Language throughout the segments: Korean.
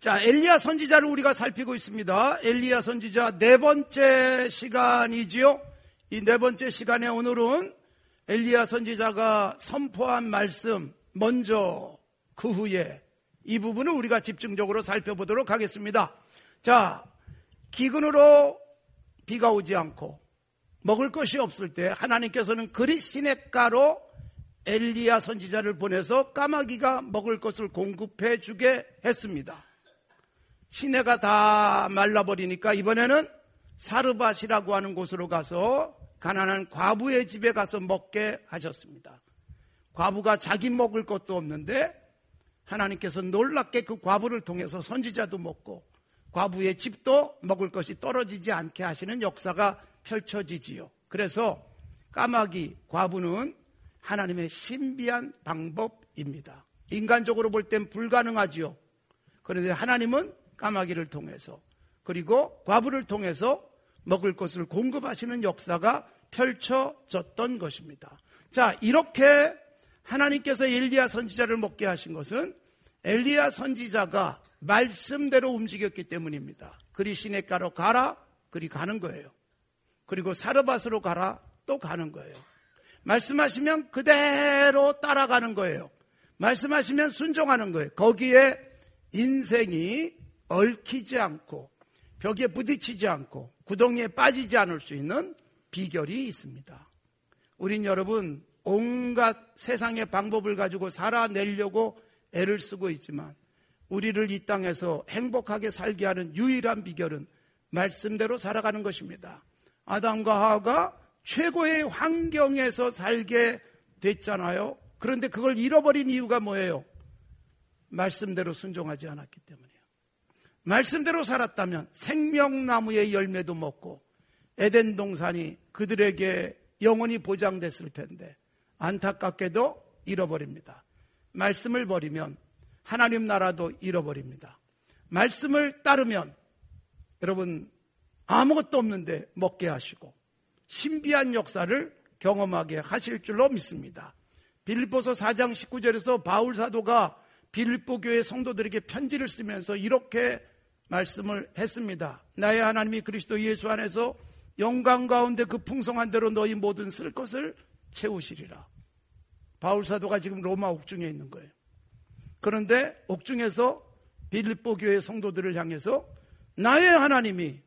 자, 엘리야 선지자를 우리가 살피고 있습니다. 엘리야 선지자 네 번째 시간이지요. 이 네 번째 시간에 오늘은 엘리야 선지자가 선포한 말씀, 먼저 그 후에 이 부분을 우리가 집중적으로 살펴보도록 하겠습니다. 자, 기근으로 비가 오지 않고 먹을 것이 없을 때 하나님께서는 그리 시냇가로 엘리야 선지자를 보내서 까마귀가 먹을 것을 공급해 주게 했습니다. 시내가 다 말라버리니까 이번에는 사르밧이라고 하는 곳으로 가서 가난한 과부의 집에 가서 먹게 하셨습니다. 과부가 자기 먹을 것도 없는데 하나님께서 놀랍게 그 과부를 통해서 선지자도 먹고 과부의 집도 먹을 것이 떨어지지 않게 하시는 역사가 펼쳐지지요. 그래서 까마귀, 과부는 하나님의 신비한 방법입니다. 인간적으로 볼 땐 불가능하지요. 그런데 하나님은 까마귀를 통해서 그리고 과부를 통해서 먹을 것을 공급하시는 역사가 펼쳐졌던 것입니다. 자, 이렇게 하나님께서 엘리야 선지자를 먹게 하신 것은 엘리야 선지자가 말씀대로 움직였기 때문입니다. 그리 시냇가로 가라, 그리 가는 거예요. 그리고 사르밧으로 가라, 또 가는 거예요. 말씀하시면 그대로 따라가는 거예요. 말씀하시면 순종하는 거예요. 거기에 인생이 얽히지 않고 벽에 부딪히지 않고 구덩이에 빠지지 않을 수 있는 비결이 있습니다. 우린 여러분 온갖 세상의 방법을 가지고 살아내려고 애를 쓰고 있지만 우리를 이 땅에서 행복하게 살게 하는 유일한 비결은 말씀대로 살아가는 것입니다. 아담과 하와가 최고의 환경에서 살게 됐잖아요. 그런데 그걸 잃어버린 이유가 뭐예요? 말씀대로 순종하지 않았기 때문이에요. 말씀대로 살았다면 생명나무의 열매도 먹고 에덴 동산이 그들에게 영원히 보장됐을 텐데 안타깝게도 잃어버립니다. 말씀을 버리면 하나님 나라도 잃어버립니다. 말씀을 따르면 여러분 아무것도 없는데 먹게 하시고 신비한 역사를 경험하게 하실 줄로 믿습니다. 빌립보서 4장 19절에서 바울 사도가 빌립보 교회 성도들에게 편지를 쓰면서 이렇게 말씀을 했습니다. 나의 하나님이 그리스도 예수 안에서 영광 가운데 그 풍성한 대로 너희 모든 쓸 것을 채우시리라. 바울 사도가 지금 로마 옥중에 있는 거예요. 그런데 옥중에서 빌립보 교회 성도들을 향해서 나의 하나님이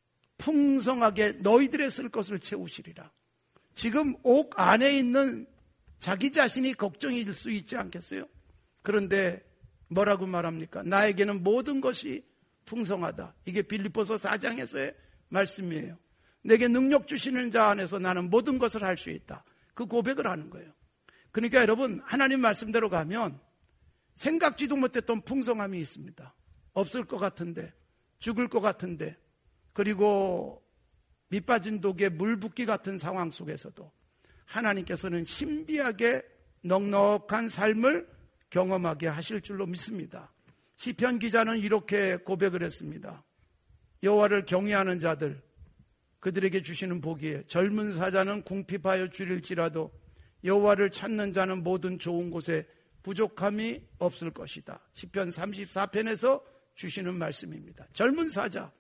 풍성하게 너희들의 쓸 것을 채우시리라. 지금 옥 안에 있는 자기 자신이 걱정일 수 있지 않겠어요? 그런데 뭐라고 말합니까? 나에게는 모든 것이 풍성하다. 이게 빌립보서 4장에서의 말씀이에요. 내게 능력 주시는 자 안에서 나는 모든 것을 할 수 있다. 그 고백을 하는 거예요. 그러니까 여러분 하나님 말씀대로 가면 생각지도 못했던 풍성함이 있습니다. 없을 것 같은데, 죽을 것 같은데, 그리고 밑빠진 독에 물 붓기 같은 상황 속에서도 하나님께서는 신비하게 넉넉한 삶을 경험하게 하실 줄로 믿습니다. 시편 기자는 이렇게 고백을 했습니다. 여호와를 경외하는 자들, 그들에게 주시는 복이에요. 젊은 사자는 궁핍하여 줄일지라도 여호와를 찾는 자는 모든 좋은 곳에 부족함이 없을 것이다. 시편 34편에서 주시는 말씀입니다. 젊은 사자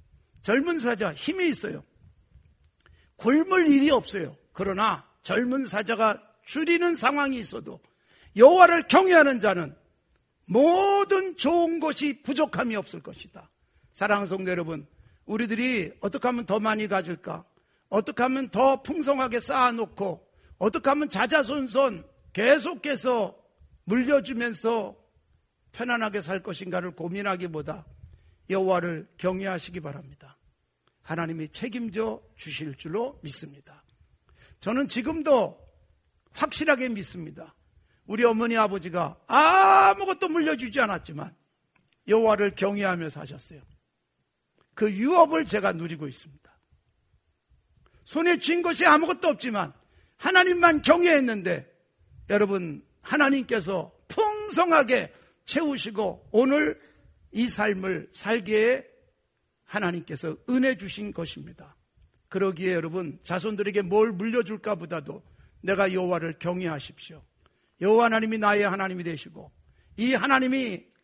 힘이 있어요. 굶을 일이 없어요. 그러나 젊은 사자가 줄이는 상황이 있어도 여호와를 경외하는 자는 모든 좋은 것이 부족함이 없을 것이다. 사랑하는 성도 여러분, 우리들이 어떻게 하면 더 많이 가질까? 어떻게 하면 더 풍성하게 쌓아놓고 어떻게 하면 자자손손 계속해서 물려주면서 편안하게 살 것인가를 고민하기보다 여호와를 경외하시기 바랍니다. 하나님이 책임져 주실 줄로 믿습니다. 저는 지금도 확실하게 믿습니다. 우리 어머니 아버지가 아무것도 물려주지 않았지만 여호와를 경외하며 사셨어요. 그 유업을 제가 누리고 있습니다. 손에 쥔 것이 아무것도 없지만 하나님만 경외했는데 여러분 하나님께서 풍성하게 채우시고 오늘 이 삶을 살기에 하나님께서 은혜 주신 것입니다. 그러기에 여러분 자손들에게 뭘 물려줄까 보다도 내가 여호와를 경외하십시오. 여호와 하나님이 나의 하나님이 되시고 이 하나님이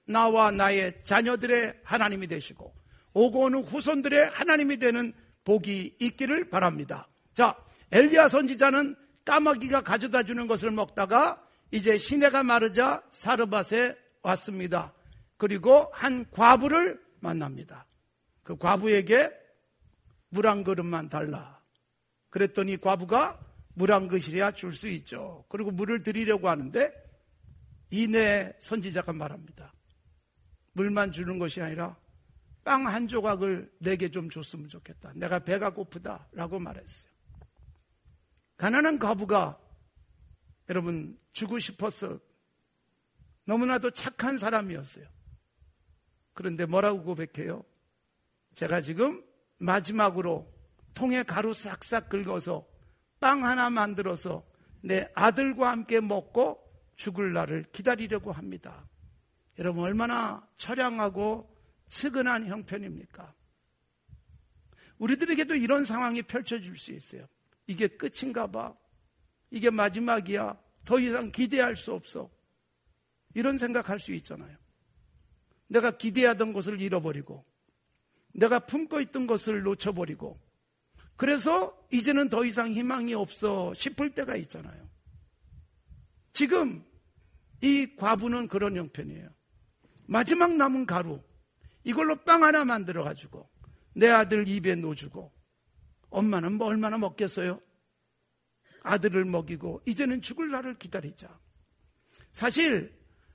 나와 나의 자녀들의 하나님이 되시고 오고 오는 후손들의 하나님이 되는 복이 있기를 바랍니다. 자, 엘리야 선지자는 까마귀가 가져다 주는 것을 먹다가 이제 시내가 마르자 사르밧에 왔습니다. 그리고 한 과부를 만납니다. 그 과부에게 물 한 그릇만 달라. 그랬더니 과부가 물 한 그릇이야 줄 수 있죠. 그리고 물을 드리려고 하는데 이내 선지자가 말합니다. 물만 주는 것이 아니라 빵 한 조각을 내게 좀 줬으면 좋겠다. 내가 배가 고프다 라고 말했어요. 가난한 과부가 여러분 주고 싶었어. 너무나도 착한 사람이었어요. 그런데 뭐라고 고백해요? 제가 지금 마지막으로 통에 가루 싹싹 긁어서 빵 하나 만들어서 내 아들과 함께 먹고 죽을 날을 기다리려고 합니다. 여러분 얼마나 처량하고 측은한 형편입니까? 우리들에게도 이런 상황이 펼쳐질 수 있어요. 이게 끝인가 봐. 이게 마지막이야. 더 이상 기대할 수 없어. 이런 생각할 수 있잖아요. 내가 기대하던 것을 잃어버리고 내가 품고 있던 것을 놓쳐버리고 그래서 이제는 더 이상 희망이 없어 싶을 때가 있잖아요. 지금 이 과부는 그런 형편이에요. 마지막 남은 가루 이걸로 빵 하나 만들어가지고 내 아들 입에 넣어주고 엄마는 뭐 얼마나 먹겠어요? 아들을 먹이고 이제는 죽을 날을 기다리자. 사실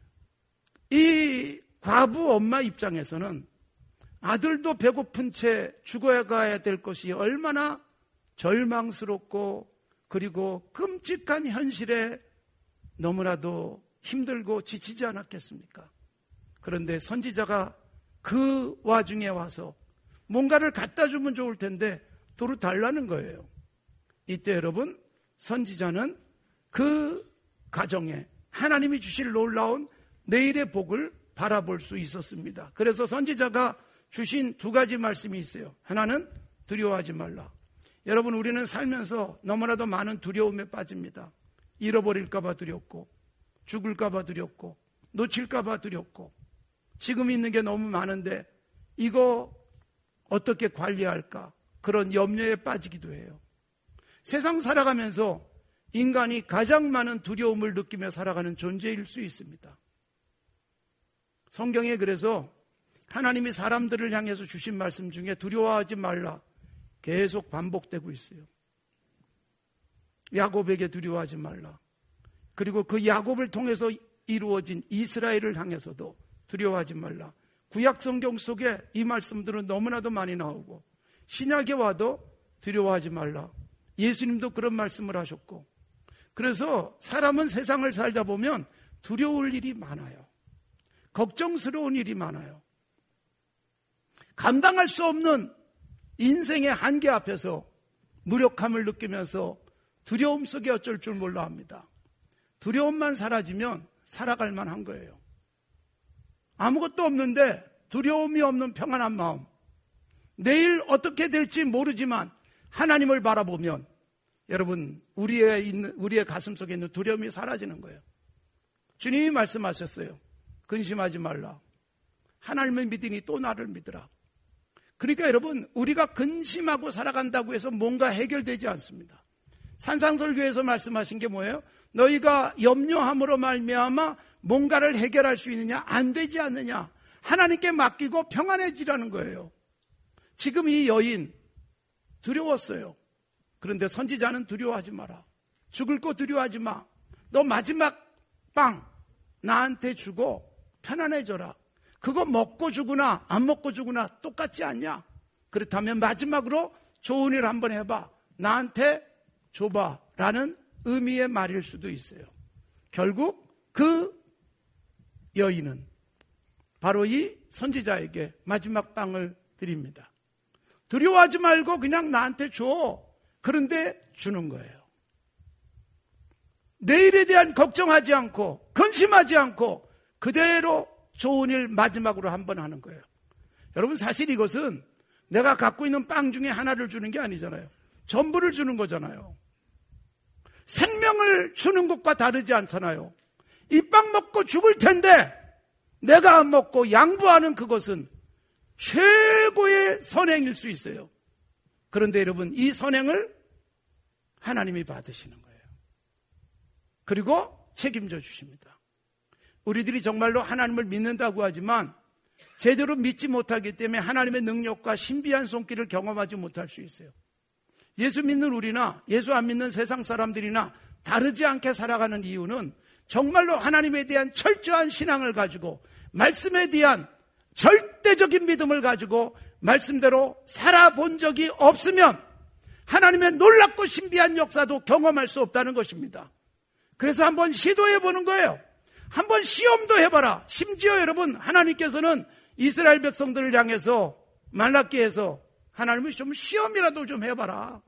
이 과부 엄마 입장에서는 아들도 배고픈 채 죽어가야 될 것이 얼마나 절망스럽고 그리고 끔찍한 현실에 너무나도 힘들고 지치지 않았겠습니까? 그런데 선지자가 그 와중에 와서 뭔가를 갖다 주면 좋을 텐데 도로 달라는 거예요. 이때 여러분 선지자는 그 가정에 하나님이 주실 놀라운 내일의 복을 바라볼 수 있었습니다. 그래서 선지자가 주신 두 가지 말씀이 있어요. 하나는 두려워하지 말라. 여러분 우리는 살면서 너무나도 많은 두려움에 빠집니다. 잃어버릴까 봐 두렵고 죽을까 봐 두렵고 놓칠까 봐 두렵고 지금 있는 게 너무 많은데 이거 어떻게 관리할까 그런 염려에 빠지기도 해요. 세상 살아가면서 인간이 가장 많은 두려움을 느끼며 살아가는 존재일 수 있습니다. 성경에 그래서 하나님이 사람들을 향해서 주신 말씀 중에 두려워하지 말라 계속 반복되고 있어요. 야곱에게 두려워하지 말라. 그리고 그 야곱을 통해서 이루어진 이스라엘을 향해서도 두려워하지 말라. 구약 성경 속에 이 말씀들은 너무나도 많이 나오고 신약에 와도 두려워하지 말라. 예수님도 그런 말씀을 하셨고 그래서 사람은 세상을 살다 보면 두려울 일이 많아요. 걱정스러운 일이 많아요. 감당할 수 없는 인생의 한계 앞에서 무력함을 느끼면서 두려움 속에 어쩔 줄 몰라 합니다. 두려움만 사라지면 살아갈 만한 거예요. 아무것도 없는데 두려움이 없는 평안한 마음. 내일 어떻게 될지 모르지만 하나님을 바라보면 여러분 우리의 가슴 속에 있는 두려움이 사라지는 거예요. 주님이 말씀하셨어요. 근심하지 말라. 하나님을 믿으니 또 나를 믿으라. 그러니까 여러분 우리가 근심하고 살아간다고 해서 뭔가 해결되지 않습니다. 산상설교에서 말씀하신 게 뭐예요? 너희가 염려함으로 말미암아 뭔가를 해결할 수 있느냐? 안 되지 않느냐? 하나님께 맡기고 평안해지라는 거예요. 지금 이 여인 두려웠어요. 그런데 선지자는 두려워하지 마라. 죽을 거 두려워하지 마. 너 마지막 빵 나한테 주고 편안해져라. 그거 먹고 죽으나 안 먹고 죽으나 똑같지 않냐? 그렇다면 마지막으로 좋은 일 한번 해봐. 나한테 줘봐 라는 의미의 말일 수도 있어요. 결국 그 여인은 바로 이 선지자에게 마지막 빵을 드립니다. 두려워하지 말고 그냥 나한테 줘. 그런데 주는 거예요. 내일에 대한 걱정하지 않고 근심하지 않고 그대로 좋은 일 마지막으로 한번 하는 거예요. 여러분 사실 이것은 내가 갖고 있는 빵 중에 하나를 주는 게 아니잖아요. 전부를 주는 거잖아요. 생명을 주는 것과 다르지 않잖아요. 이 빵 먹고 죽을 텐데 내가 먹고 양보하는 그것은 최고의 선행일 수 있어요. 그런데 여러분, 이 선행을 하나님이 받으시는 거예요. 그리고 책임져 주십니다. 우리들이 정말로 하나님을 믿는다고 하지만 제대로 믿지 못하기 때문에 하나님의 능력과 신비한 손길을 경험하지 못할 수 있어요. 예수 믿는 우리나 예수 안 믿는 세상 사람들이나 다르지 않게 살아가는 이유는 정말로 하나님에 대한 철저한 신앙을 가지고 말씀에 대한 절대적인 믿음을 가지고 말씀대로 살아본 적이 없으면 하나님의 놀랍고 신비한 역사도 경험할 수 없다는 것입니다. 그래서 한번 시도해 보는 거예요. 한번 시험도 해봐라. 심지어 여러분, 하나님께서는 이스라엘 백성들을 향해서 말라기에서 하나님이 좀 시험이라도 좀 해봐라.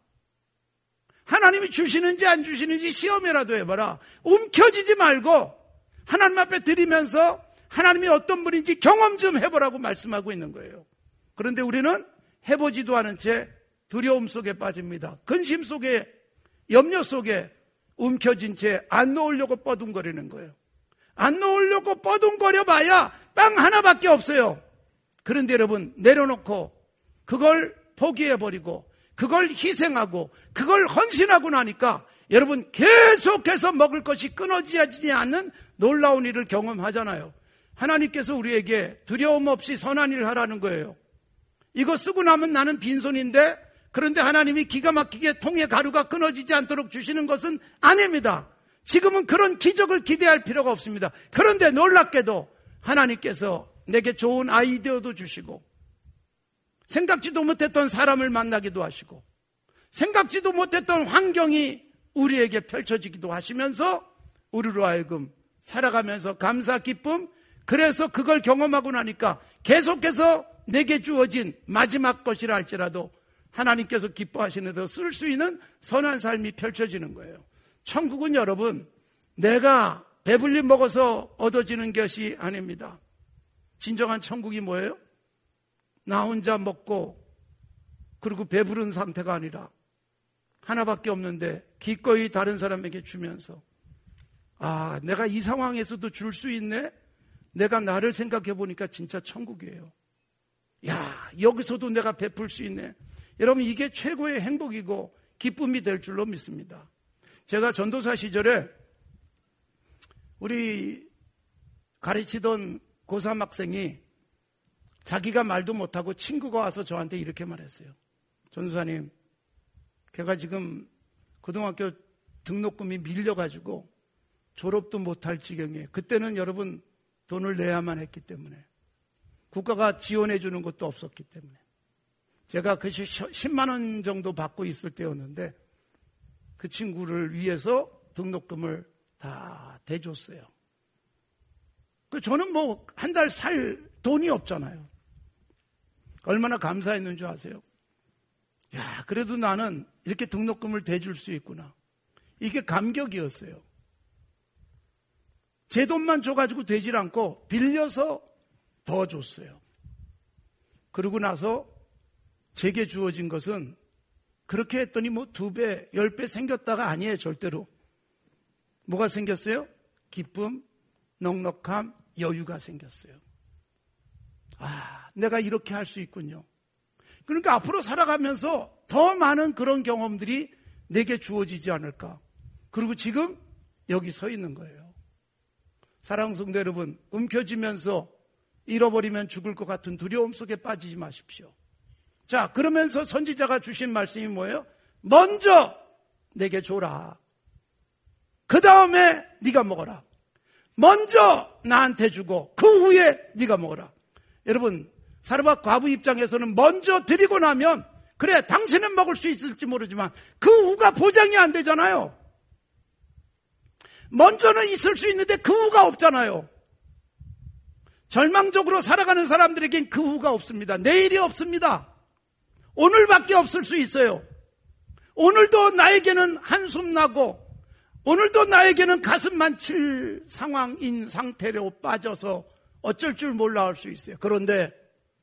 하나님이 주시는지 안 주시는지 시험이라도 해봐라. 움켜쥐지 말고 하나님 앞에 드리면서 하나님이 어떤 분인지 경험 좀 해보라고 말씀하고 있는 거예요. 그런데 우리는 해보지도 않은 채 두려움 속에 빠집니다. 근심 속에, 염려 속에 움켜쥔 채 안 놓으려고 뻐둥거리는 거예요. 안 놓으려고 뻐둥거려 봐야 빵 하나밖에 없어요. 그런데 여러분, 내려놓고 그걸 포기해버리고 그걸 희생하고 그걸 헌신하고 나니까 여러분, 계속해서 먹을 것이 끊어지지 않는 놀라운 일을 경험하잖아요. 하나님께서 우리에게 두려움 없이 선한 일을 하라는 거예요. 이거 쓰고 나면 나는 빈손인데, 그런데 하나님이 기가 막히게 통에 가루가 끊어지지 않도록 주시는 것은 아닙니다. 지금은 그런 기적을 기대할 필요가 없습니다. 그런데 놀랍게도 하나님께서 내게 좋은 아이디어도 주시고, 생각지도 못했던 사람을 만나기도 하시고, 생각지도 못했던 환경이 우리에게 펼쳐지기도 하시면서 우리로 하여금 살아가면서 감사, 기쁨, 그래서 그걸 경험하고 나니까 계속해서 내게 주어진 마지막 것이라 할지라도 하나님께서 기뻐하시는 데서 쓸 수 있는 선한 삶이 펼쳐지는 거예요. 천국은 여러분, 내가 배불리 먹어서 얻어지는 것이 아닙니다. 진정한 천국이 뭐예요? 나 혼자 먹고 그리고 배부른 상태가 아니라 하나밖에 없는데 기꺼이 다른 사람에게 주면서, 아, 내가 이 상황에서도 줄 수 있네? 내가 나를 생각해 보니까 진짜 천국이에요. 야, 여기서도 내가 베풀 수 있네. 여러분, 이게 최고의 행복이고 기쁨이 될 줄로 믿습니다. 제가 전도사 시절에 우리 가르치던 고3 학생이 자기가 말도 못하고 친구가 와서 저한테 이렇게 말했어요. 전도사님, 걔가 지금 고등학교 등록금이 밀려가지고 졸업도 못할 지경이에요. 그때는 여러분 돈을 내야만 했기 때문에, 국가가 지원해 주는 것도 없었기 때문에, 제가 그 10만 원 정도 받고 있을 때였는데 그 친구를 위해서 등록금을 다 대줬어요. 저는 뭐 한 달 살 돈이 없잖아요. 얼마나 감사했는 줄 아세요? 야, 그래도 나는 이렇게 등록금을 대줄 수 있구나. 이게 감격이었어요. 제 돈만 줘가지고 되질 않고 빌려서 더 줬어요. 그러고 나서 제게 주어진 것은 그렇게 했더니 뭐 2배, 10배 생겼다가 아니에요, 절대로. 뭐가 생겼어요? 기쁨, 넉넉함, 여유가 생겼어요. 아, 내가 이렇게 할 수 있군요. 그러니까 앞으로 살아가면서 더 많은 그런 경험들이 내게 주어지지 않을까. 그리고 지금 여기 서 있는 거예요. 사랑하는 성도 여러분, 움켜쥐면서 잃어버리면 죽을 것 같은 두려움 속에 빠지지 마십시오. 자, 그러면서 선지자가 주신 말씀이 뭐예요? 먼저 내게 줘라. 그 다음에 네가 먹어라. 먼저 나한테 주고 그 후에 네가 먹어라. 여러분, 사르밧 과부 입장에서는 먼저 드리고 나면 그래, 당신은 먹을 수 있을지 모르지만 그 후가 보장이 안 되잖아요. 먼저는 있을 수 있는데 그 후가 없잖아요. 절망적으로 살아가는 사람들에겐 그 후가 없습니다. 내일이 없습니다. 오늘밖에 없을 수 있어요. 오늘도 나에게는 한숨 나고 오늘도 나에게는 가슴만 칠 상황인 상태로 빠져서 어쩔 줄 몰라 할 수 있어요. 그런데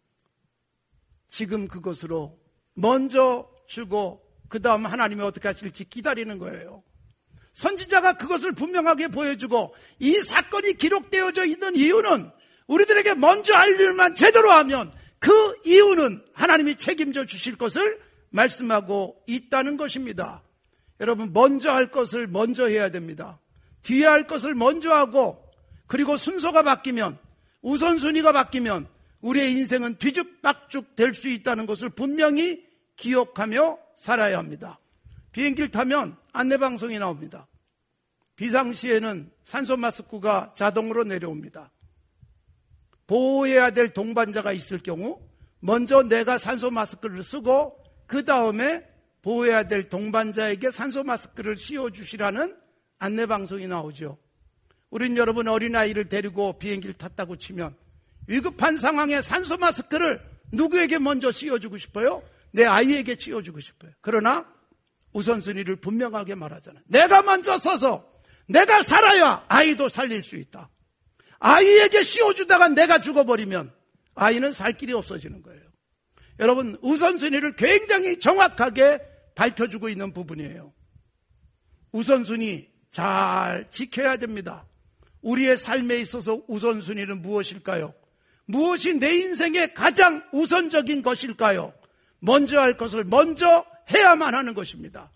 지금 그것으로 먼저 주고 그 다음 하나님이 어떻게 하실지 기다리는 거예요. 선지자가 그것을 분명하게 보여주고 이 사건이 기록되어져 있는 이유는 우리들에게 먼저 할 일만 제대로 하면 그 이유는 하나님이 책임져 주실 것을 말씀하고 있다는 것입니다. 여러분, 먼저 할 것을 먼저 해야 됩니다. 뒤에 할 것을 먼저 하고, 그리고 순서가 바뀌면, 우선순위가 바뀌면 우리의 인생은 뒤죽박죽 될 수 있다는 것을 분명히 기억하며 살아야 합니다. 비행기를 타면 안내방송이 나옵니다. 비상시에는 산소 마스크가 자동으로 내려옵니다. 보호해야 될 동반자가 있을 경우 먼저 내가 산소 마스크를 쓰고 그 다음에 보호해야 될 동반자에게 산소 마스크를 씌워주시라는 안내방송이 나오죠. 우린 여러분 어린아이를 데리고 비행기를 탔다고 치면 위급한 상황에 산소 마스크를 누구에게 먼저 씌워주고 싶어요? 내 아이에게 씌워주고 싶어요. 그러나 우선순위를 분명하게 말하잖아요. 내가 먼저 써서 내가 살아야 아이도 살릴 수 있다. 아이에게 씌워주다가 내가 죽어버리면 아이는 살 길이 없어지는 거예요. 여러분, 우선순위를 굉장히 정확하게 밝혀주고 있는 부분이에요. 우선순위 잘 지켜야 됩니다. 우리의 삶에 있어서 우선순위는 무엇일까요? 무엇이 내 인생의 가장 우선적인 것일까요? 먼저 할 것을 먼저 해야만 하는 것입니다.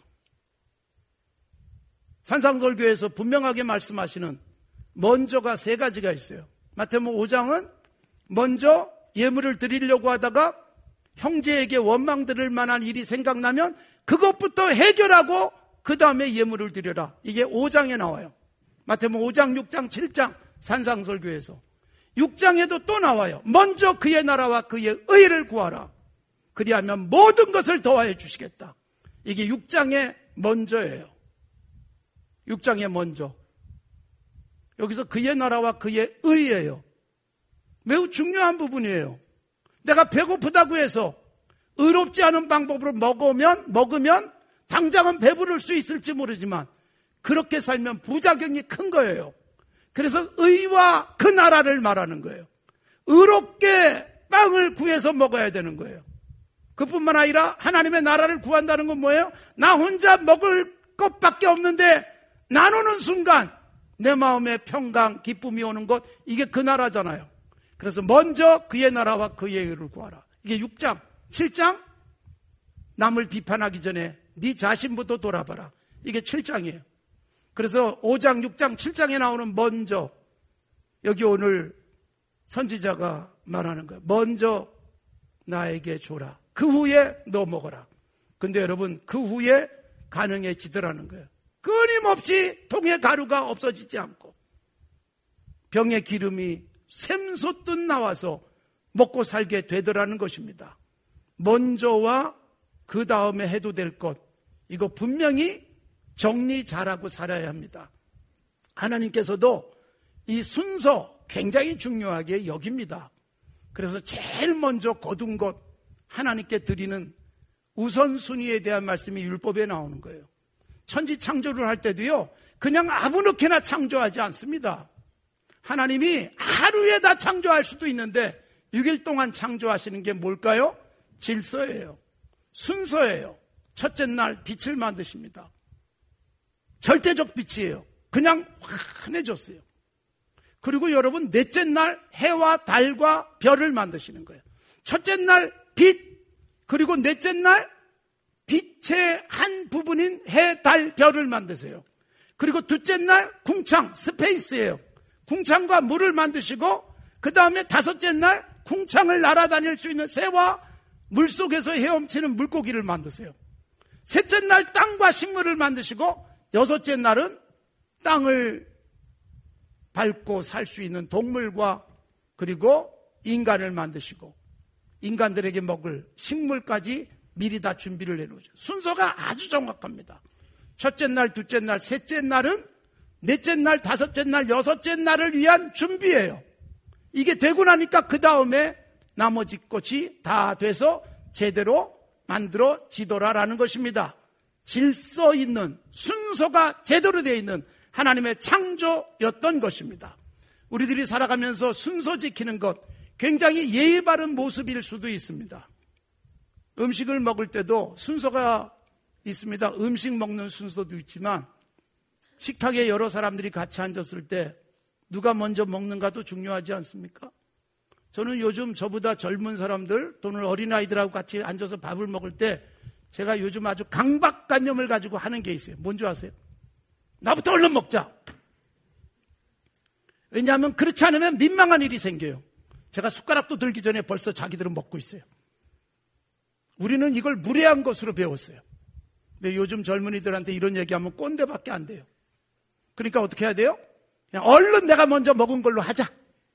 산상설교에서 분명하게 말씀하시는 먼저가 세 가지가 있어요. 마태복음 5장은 먼저 예물을 드리려고 하다가 형제에게 원망 들을 만한 일이 생각나면 그것부터 해결하고 그 다음에 예물을 드려라. 이게 5장에 나와요. 마태복음 5장, 6장, 7장 산상설교에서 6장에도 또 나와요. 먼저 그의 나라와 그의 의를 구하라. 그리하면 모든 것을 더하여 주시겠다. 이게 6장의 먼저예요. 6장의 먼저. 여기서 그의 나라와 그의 의예요. 매우 중요한 부분이에요. 내가 배고프다고 해서 의롭지 않은 방법으로 먹으면 당장은 배부를 수 있을지 모르지만 그렇게 살면 부작용이 큰 거예요. 그래서 의와 그 나라를 말하는 거예요. 의롭게 빵을 구해서 먹어야 되는 거예요. 그뿐만 아니라 하나님의 나라를 구한다는 건 뭐예요? 나 혼자 먹을 것밖에 없는데 나누는 순간 내 마음에 평강, 기쁨이 오는 것, 이게 그 나라잖아요. 그래서 먼저 그의 나라와 그의 의를 구하라. 이게 6장. 7장 남을 비판하기 전에 네 자신부터 돌아봐라. 이게 7장이에요. 그래서 5장, 6장, 7장에 나오는 먼저, 여기 오늘 선지자가 말하는 거예요. 먼저 나에게 줘라. 그 후에 너 먹어라. 근데 여러분, 그 후에 가능해지더라는 거예요. 끊임없이 통에 가루가 없어지지 않고 병에 기름이 샘솟듯 나와서 먹고 살게 되더라는 것입니다. 먼저와 그 다음에 해도 될 것, 이거 분명히 정리 잘하고 살아야 합니다. 하나님께서도 이 순서 굉장히 중요하게 여깁니다. 그래서 제일 먼저 거둔 것, 하나님께 드리는 우선순위에 대한 말씀이 율법에 나오는 거예요. 천지 창조를 할 때도요, 그냥 아무렇게나 창조하지 않습니다. 하나님이 하루에 다 창조할 수도 있는데 6일 동안 창조하시는 게 뭘까요? 질서예요. 순서예요. 첫째 날 빛을 만드십니다. 절대적 빛이에요. 그냥 환해졌어요. 그리고 여러분, 넷째 날 해와 달과 별을 만드시는 거예요. 첫째 날 빛, 그리고 넷째 날 빛의 한 부분인 해, 달, 별을 만드세요. 그리고 둘째 날 궁창, 스페이스예요. 궁창과 물을 만드시고 그 다음에 다섯째 날 궁창을 날아다닐 수 있는 새와 물속에서 헤엄치는 물고기를 만드세요. 셋째 날 땅과 식물을 만드시고 여섯째 날은 땅을 밟고 살 수 있는 동물과 그리고 인간을 만드시고 인간들에게 먹을 식물까지 미리 다 준비를 해놓으죠. 순서가 아주 정확합니다. 첫째 날, 둘째 날, 셋째 날은 넷째 날, 다섯째 날, 여섯째 날을 위한 준비예요. 이게 되고 나니까 그 다음에 나머지 것이 다 돼서 제대로 만들어지더라라는 것입니다. 질서 있는, 순서가 제대로 되어 있는 하나님의 창조였던 것입니다. 우리들이 살아가면서 순서 지키는 것, 굉장히 예의 바른 모습일 수도 있습니다. 음식을 먹을 때도 순서가 있습니다. 음식 먹는 순서도 있지만 식탁에 여러 사람들이 같이 앉았을 때 누가 먼저 먹는가도 중요하지 않습니까? 저는 요즘 저보다 젊은 사람들 또는 어린아이들하고 같이 앉아서 밥을 먹을 때 제가 요즘 아주 강박관념을 가지고 하는 게 있어요. 뭔지 아세요? 나부터 얼른 먹자. 왜냐하면 그렇지 않으면 민망한 일이 생겨요. 제가 숟가락도 들기 전에 벌써 자기들은 먹고 있어요. 우리는 이걸 무례한 것으로 배웠어요. 근데 요즘 젊은이들한테 이런 얘기하면 꼰대밖에 안 돼요. 그러니까 어떻게 해야 돼요? 그냥 얼른 내가 먼저 먹은 걸로 하자.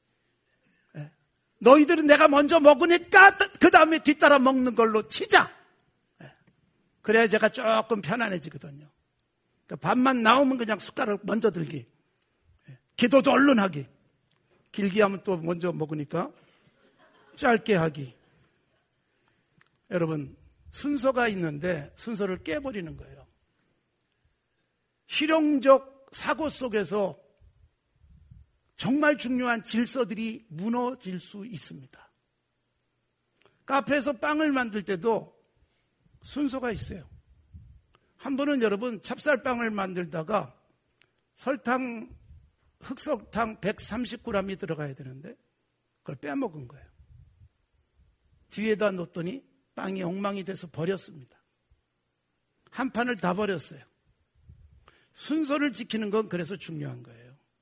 너희들은 내가 먼저 먹으니까 그 다음에 뒤따라 먹는 걸로 치자. 그래야 제가 조금 편안해지거든요. 그러니까 밥만 나오면 그냥 숟가락 먼저 들기. 기도도 얼른 하기. 길게 하면 또 먼저 먹으니까 짧게 하기. 여러분, 순서가 있는데 순서를 깨버리는 거예요. 실용적 사고 속에서 정말 중요한 질서들이 무너질 수 있습니다. 카페에서 빵을 만들 때도 순서가 있어요. 한 번은 여러분 찹쌀빵을 만들다가 설탕, 흑설탕 130g이 들어가야 되는데 그걸 빼먹은 거예요. 뒤에다 놓더니 빵이 엉망이 돼서 버렸습니다. 한 판을 다 버렸어요. 순서를 지키는 건 그래서 중요한 거예요.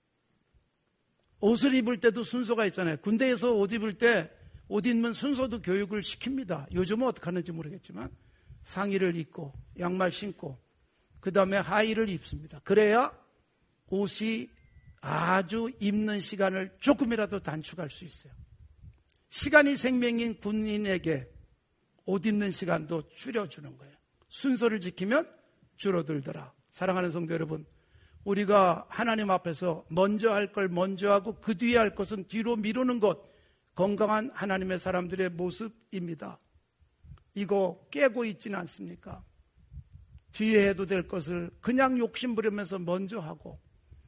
옷을 입을 때도 순서가 있잖아요. 군대에서 옷 입을 때 옷 입는 순서도 교육을 시킵니다. 요즘은 어떻게 하는지 모르겠지만 상의를 입고 양말 신고 그 다음에 하의를 입습니다. 그래야 옷이 아주 입는 시간을 조금이라도 단축할 수 있어요. 시간이 생명인 군인에게 옷 입는 시간도 줄여주는 거예요. 순서를 지키면 줄어들더라. 사랑하는 성도 여러분, 우리가 하나님 앞에서 먼저 할 걸 먼저 하고 그 뒤에 할 것은 뒤로 미루는 것, 건강한 하나님의 사람들의 모습입니다. 이거 깨고 있지는 않습니까? 뒤에 해도 될 것을 그냥 욕심 부리면서 먼저 하고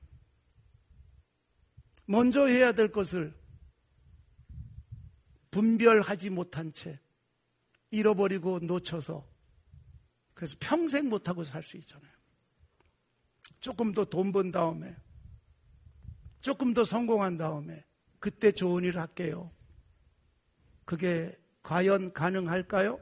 먼저 해야 될 것을 분별하지 못한 채 잃어버리고 놓쳐서 그래서 평생 못하고 살 수 있잖아요. 조금 더 돈 번 다음에 조금 더 성공한 다음에 그때 좋은 일을 할게요. 그게 과연 가능할까요?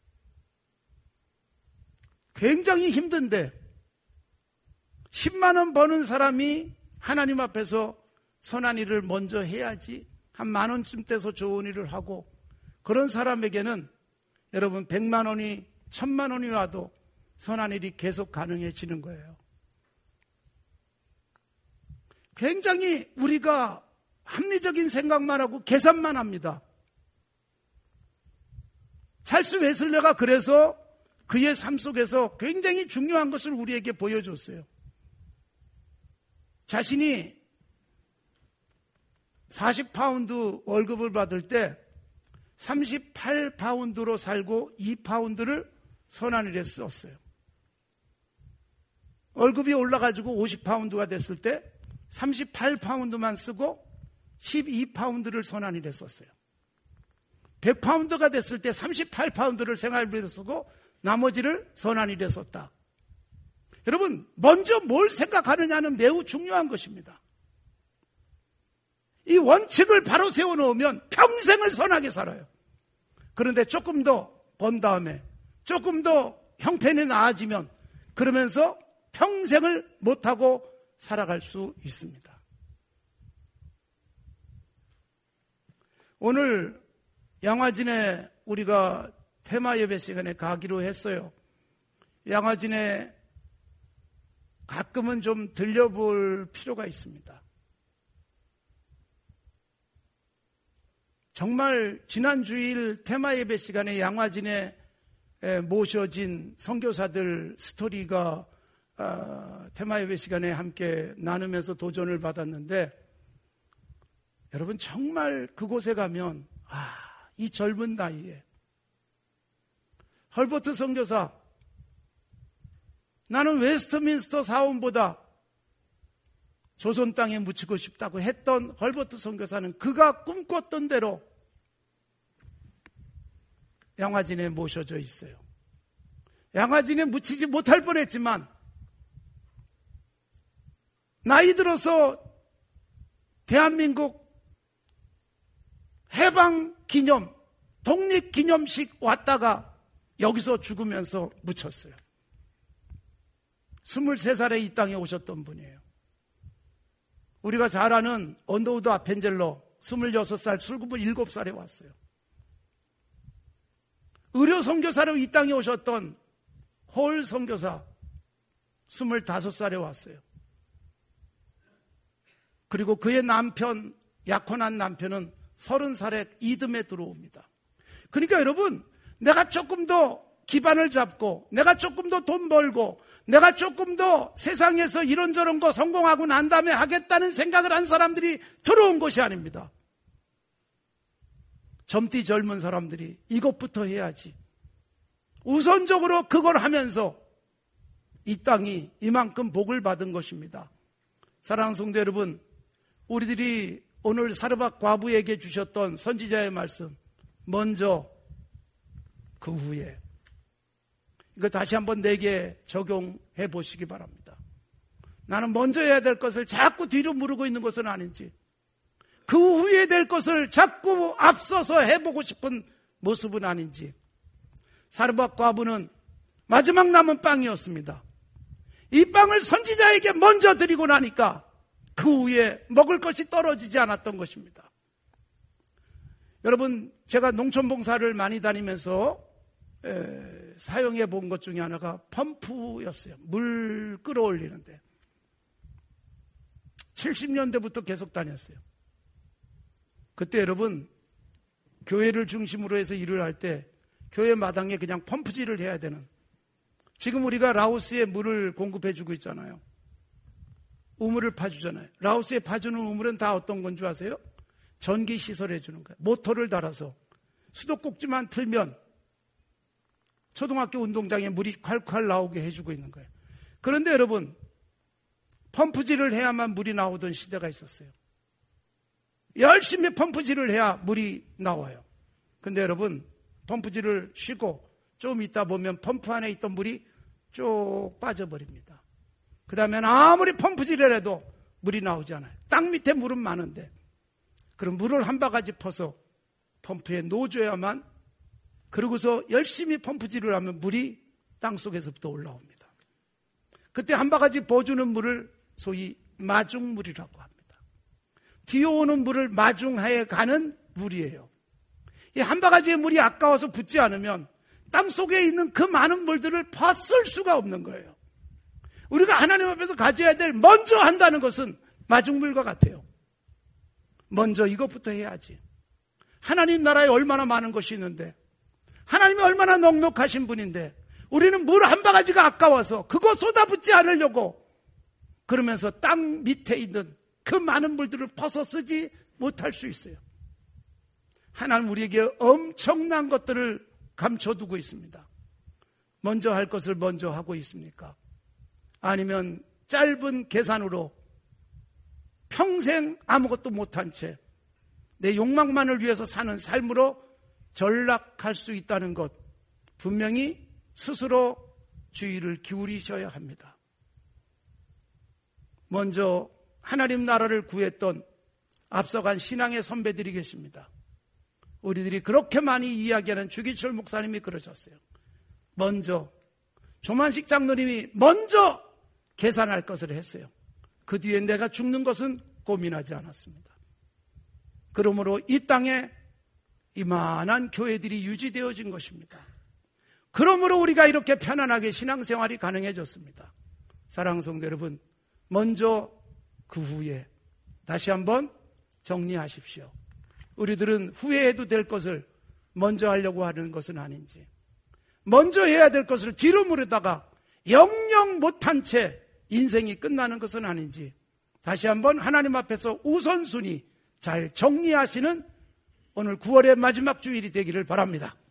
굉장히 힘든데 10만 원 버는 사람이 하나님 앞에서 선한 일을 먼저 해야지 한 만 원쯤 떼서 좋은 일을 하고 그런 사람에게는 여러분 100만 원이 1000만 원이 와도 선한 일이 계속 가능해지는 거예요. 굉장히 우리가 합리적인 생각만 하고 계산만 합니다. 찰스 웨슬레가 그래서 그의 삶 속에서 굉장히 중요한 것을 우리에게 보여줬어요. 자신이 40파운드 월급을 받을 때 38파운드로 살고 2파운드를 선한 일에 썼어요. 월급이 올라가지고 50파운드가 됐을 때 38파운드만 쓰고 12파운드를 선한 일에 썼어요. 100파운드가 됐을 때 38파운드를 생활비에 쓰고 나머지를 선한 일에 썼다. 여러분, 먼저 뭘 생각하느냐는 매우 중요한 것입니다. 이 원칙을 바로 세워놓으면 평생을 선하게 살아요. 그런데 조금 더 번 다음에 조금 더 형편이 나아지면 그러면서 평생을 못하고 살아갈 수 있습니다. 오늘 양화진에 우리가 테마 예배 시간에 가기로 했어요. 양화진에 가끔은 좀 들려볼 필요가 있습니다. 정말 지난 주일 테마 예배 시간에 양화진에 모셔진 선교사들 스토리가 테마 예배 시간에 함께 나누면서 도전을 받았는데 여러분 정말 그곳에 가면 이 젊은 나이에 헐버트 선교사 나는 웨스트민스터 사원보다 조선 땅에 묻히고 싶다고 했던 헐버트 선교사는 그가 꿈꿨던 대로 양화진에 모셔져 있어요. 양화진에 묻히지 못할 뻔했지만 나이 들어서 대한민국 해방기념, 독립기념식 왔다가 여기서 죽으면서 묻혔어요. 23살에 이 땅에 오셨던 분이에요. 우리가 잘 아는 언더우드 아펜젤러 26살, 술구분 7살에 왔어요. 의료 선교사로 이 땅에 오셨던 홀 선교사 25살에 왔어요. 그리고 그의 남편, 약혼한 남편은 30살에 이듬해 들어옵니다. 그러니까 여러분, 내가 조금 더 기반을 잡고, 내가 조금 더 돈 벌고, 내가 조금 더 세상에서 이런저런 거 성공하고 난 다음에 하겠다는 생각을 한 사람들이 들어온 것이 아닙니다. 젊디 젊은 사람들이 이것부터 해야지. 우선적으로 그걸 하면서 이 땅이 이만큼 복을 받은 것입니다. 사랑하는 성도 여러분, 우리들이 오늘 사르밧 과부에게 주셨던 선지자의 말씀, 먼저 그 후에, 이거 다시 한번 내게 적용해 보시기 바랍니다. 나는 먼저 해야 될 것을 자꾸 뒤로 미루고 있는 것은 아닌지, 그 후에 될 것을 자꾸 앞서서 해보고 싶은 모습은 아닌지. 사르밧 과부는 마지막 남은 빵이었습니다. 이 빵을 선지자에게 먼저 드리고 나니까 그 후에 먹을 것이 떨어지지 않았던 것입니다. 여러분, 제가 농촌봉사를 많이 다니면서 사용해 본 것 중에 하나가 펌프였어요. 물 끌어올리는데 70년대부터 계속 다녔어요. 그때 여러분, 교회를 중심으로 해서 일을 할 때 교회 마당에 그냥 펌프질을 해야 되는, 지금 우리가 라오스에 물을 공급해 주고 있잖아요. 우물을 파주잖아요. 라오스에 파주는 우물은 다 어떤 건 줄 아세요? 전기 시설해 주는 거예요. 모터를 달아서 수도꼭지만 틀면 초등학교 운동장에 물이 콸콸 나오게 해주고 있는 거예요. 그런데 여러분, 펌프질을 해야만 물이 나오던 시대가 있었어요. 열심히 펌프질을 해야 물이 나와요. 근데 여러분, 펌프질을 쉬고 좀 있다 보면 펌프 안에 있던 물이 쭉 빠져버립니다. 그 다음엔 아무리 펌프질을 해도 물이 나오지 않아요. 땅 밑에 물은 많은데, 그럼 물을 한 바가지 퍼서 펌프에 넣어줘야만, 그러고서 열심히 펌프질을 하면 물이 땅속에서부터 올라옵니다. 그때 한 바가지 버주는 물을 소위 마중물이라고 합니다. 뒤오는 물을 마중하에 가는 물이에요. 이 한 바가지의 물이 아까워서 붓지 않으면 땅속에 있는 그 많은 물들을 퍼쓸 수가 없는 거예요. 우리가 하나님 앞에서 가져야 될 먼저 한다는 것은 마중물과 같아요. 먼저 이것부터 해야지. 하나님 나라에 얼마나 많은 것이 있는데, 하나님이 얼마나 넉넉하신 분인데, 우리는 물 한 바가지가 아까워서 그거 쏟아붓지 않으려고 그러면서 땅 밑에 있는 그 많은 물들을 퍼서 쓰지 못할 수 있어요. 하나님 우리에게 엄청난 것들을 감춰두고 있습니다. 먼저 할 것을 먼저 하고 있습니까? 아니면 짧은 계산으로 평생 아무것도 못한 채 내 욕망만을 위해서 사는 삶으로 전락할 수 있다는 것, 분명히 스스로 주의를 기울이셔야 합니다. 먼저 하나님 나라를 구했던 앞서간 신앙의 선배들이 계십니다. 우리들이 그렇게 많이 이야기하는 주기철 목사님이 그러셨어요. 먼저 조만식 장로님이 먼저 계산할 것을 했어요. 그 뒤에 내가 죽는 것은 고민하지 않았습니다. 그러므로 이 땅에 이만한 교회들이 유지되어진 것입니다. 그러므로 우리가 이렇게 편안하게 신앙생활이 가능해졌습니다. 사랑하는 성도 여러분, 먼저 그 후에 다시 한번 정리하십시오. 우리들은 후회해도 될 것을 먼저 하려고 하는 것은 아닌지, 먼저 해야 될 것을 뒤로 미루다가 영영 못한 채 인생이 끝나는 것은 아닌지, 다시 한번 하나님 앞에서 우선순위 잘 정리하시는 오늘 9월의 마지막 주일이 되기를 바랍니다.